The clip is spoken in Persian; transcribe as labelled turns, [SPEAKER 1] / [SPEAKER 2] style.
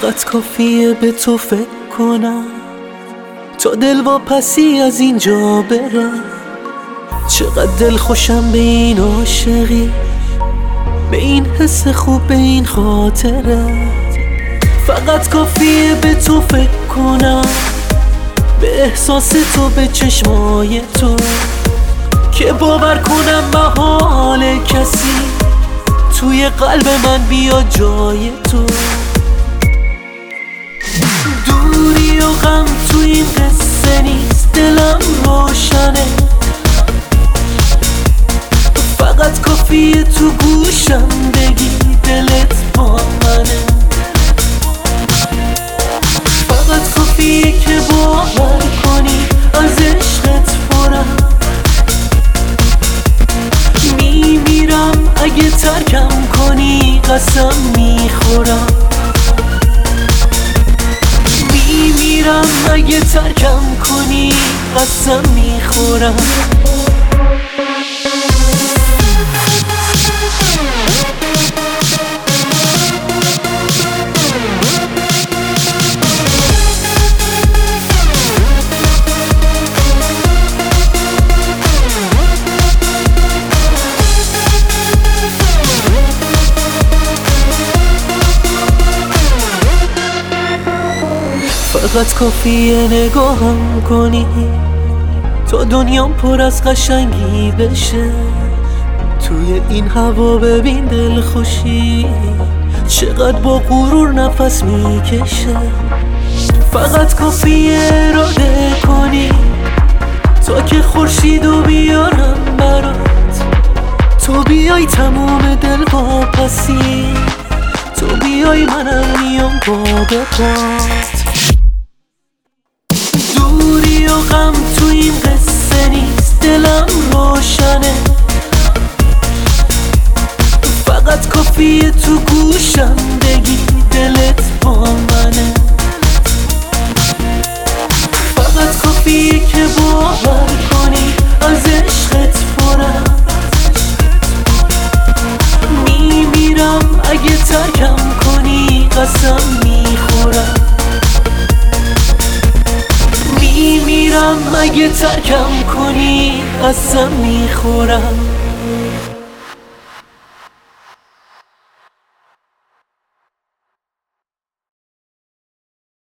[SPEAKER 1] فقط کافیه به تو فکر کنم تا دل واپسی از اینجا بره. چقدر دل خوشم به این عاشقی، به این حس خوب، به این خاطره. فقط کافیه به تو فکر کنم، به احساس تو، به چشمای تو، که باور کنم محال کسی توی قلب من بیاد جای تو. دوری و غم تو این قصه نیست، دلم روشنه. فقط کافیه تو گوشم بگی دلت با منه. فقط کافیه که باور کنی از عشقت پرم. میمیرم اگه ترکم کنی، قسم میخورم. میمیرم اگه ترکم کنی، قسم میخورم. فقط کافیه نگاهم کنی تا دنیام پر از قشنگی بشه. توی این هوا ببین دل خوشی چقدر با غرور نفس میکشه. فقط کافیه اراده کنی تا که خورشیدو بیارم برات. تو بیای تموم دل واپسی، تو بیای منم میام با بپات. دوری و غم تو این قصه نیست، دلم روشنه. فقط کافیه تو گوشم بگی دلت با منه. فقط کافیه که باور کنی از عشقت پرم. میمیرم اگه ترکم کنی، قسم میخورم. میمیرم اگه ترکم کنی، قسم میخورم.